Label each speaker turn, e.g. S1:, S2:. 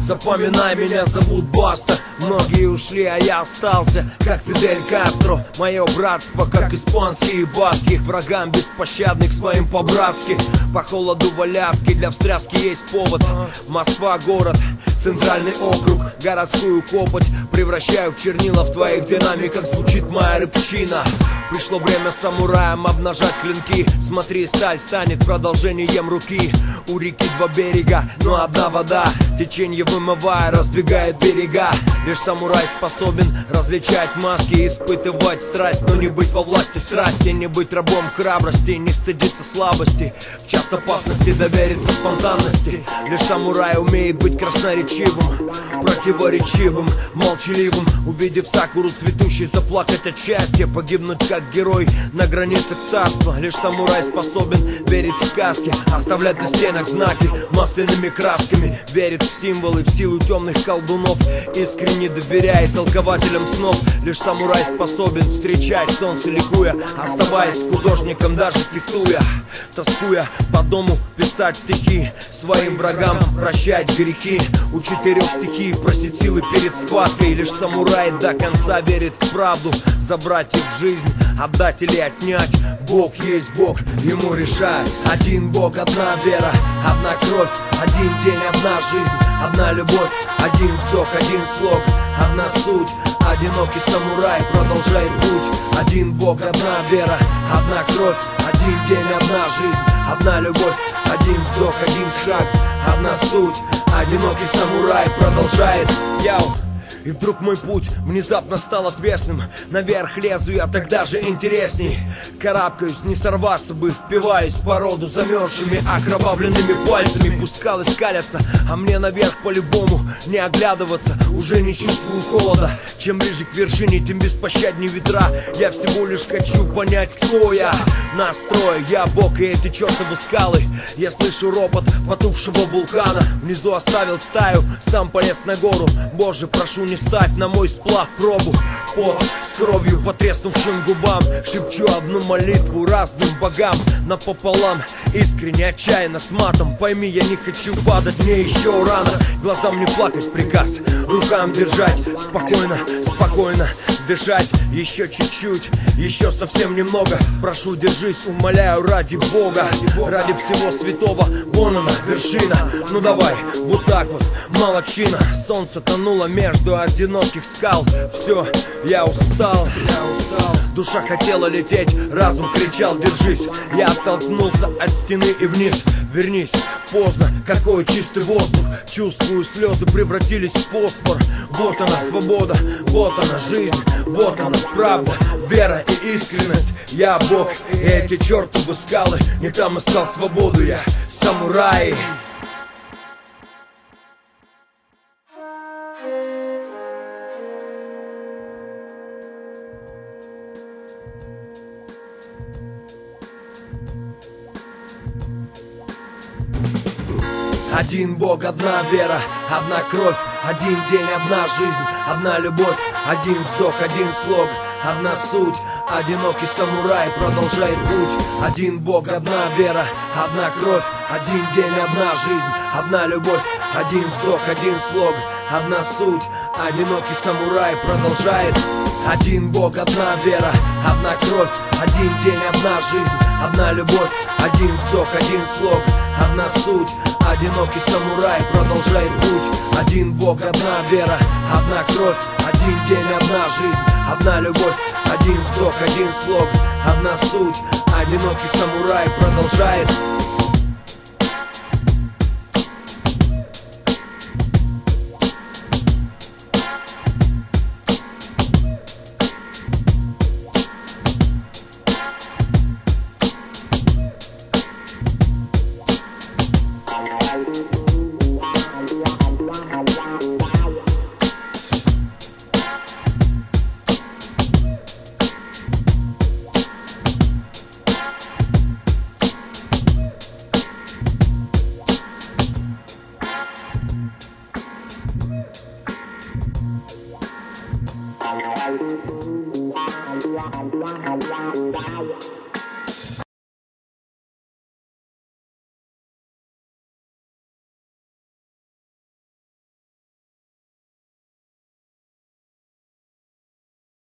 S1: запоминай, меня зовут Баста. Многие ушли, а я остался, как Фидель Кастро. Мое братство, как испанские баски, к врагам беспощадных своим по-братски. По холоду в Аляске для встряски есть повод. Москва город, центральный округ, городскую копоть превращаю в чернила. В твоих динамиках звучит моя рыбчина. Пришло время самураям обнажать клинки. Смотри, сталь станет продолжением руки. У реки два берега, но одна вода. Течение вымывая, раздвигает берега. Лишь самурай способен различать маски, испытывать страсть, но не быть во власти страсти. Не быть рабом храбрости, не стыдиться слабости. В час опасности довериться спонтанности. Лишь самурай умеет быть красноречивым, противоречивым, молчаливым. Увидев сакуру цветущей, заплакать от счастья, погибнуть как герой на границах царства. Лишь самурай способен верить в сказки, оставлять на стенах знаки масляными красками. Верит в символы, в силу темных колдунов, искренне доверяет толкователям снов. Лишь самурай способен встречать солнце ликуя, оставаясь художником даже фехтуя. Тоскуя по дому, писать стихи своим врагам, прощать грехи. У 4 стихий просить силы перед схваткой. Лишь самурай до конца верит в правду, забрать их жизнь, отдать или отнять. Бог есть Бог, ему решать. Один Бог, одна вера, одна кровь, один день, одна жизнь, одна любовь, один вздох, один слог, одна суть. Одинокий самурай продолжает путь. Один Бог, одна вера, одна кровь, один день, одна жизнь, одна любовь, один вздох, один шаг, одна суть. Одинокий самурай продолжает. Яу. И вдруг мой путь внезапно стал отвесным. Наверх лезу я тогда же интересней. Карабкаюсь, не сорваться бы, впиваюсь в породу замерзшими, окровавленными пальцами. Пусть скалы скалятся, а мне наверх по-любому не оглядываться. Уже не чувствую холода. Чем ближе к вершине, тем беспощаднее ветра. Я всего лишь хочу понять, кто я. Настрой, я Бог и эти чертовы скалы. Я слышу ропот потухшего вулкана. Внизу оставил стаю, сам полез на гору. Боже, прошу, не ставь на мой сплав пробу. Пот с кровью по треснувшим губам. Шепчу одну молитву разным богам напополам, искренне, отчаянно, с матом. Пойми, я не хочу падать, мне еще рано. Глазам не плакать приказ, рукам держать. Спокойно, спокойно дышать. Еще чуть-чуть, еще совсем немного. Прошу, держись, умоляю, ради Бога, ради всего святого. Вон она, вершина. Ну давай, вот так вот, молодчина. Солнце тонуло между одиноких скал. Все, я устал. Душа хотела лететь, разум кричал: держись. Я оттолкнулся от стены и вниз. Вернись, поздно, какой чистый воздух. Чувствую, слезы превратились в фосфор. Вот она свобода, вот она жизнь, вот она правда, вера и искренность. Я Бог, и эти чертовы скалы. Не там искал свободу я, самурай. Один Бог, одна вера, одна кровь, один день, одна жизнь, одна любовь, один вздох, один слог, одна суть. Одинокий самурай продолжает путь. Один Бог, одна вера, одна кровь, один день, одна жизнь, одна любовь, один вздох, один слог, одна суть. Одинокий самурай продолжает. Один Бог, одна вера, одна кровь, один день, одна жизнь, одна любовь, один вздох, один слог, одна суть. Одинокий самурай продолжает путь. Один Бог, одна вера, одна кровь, один день, одна жизнь, одна любовь, один вздох, один слог, одна суть. Одинокий самурай продолжает.
S2: Wow.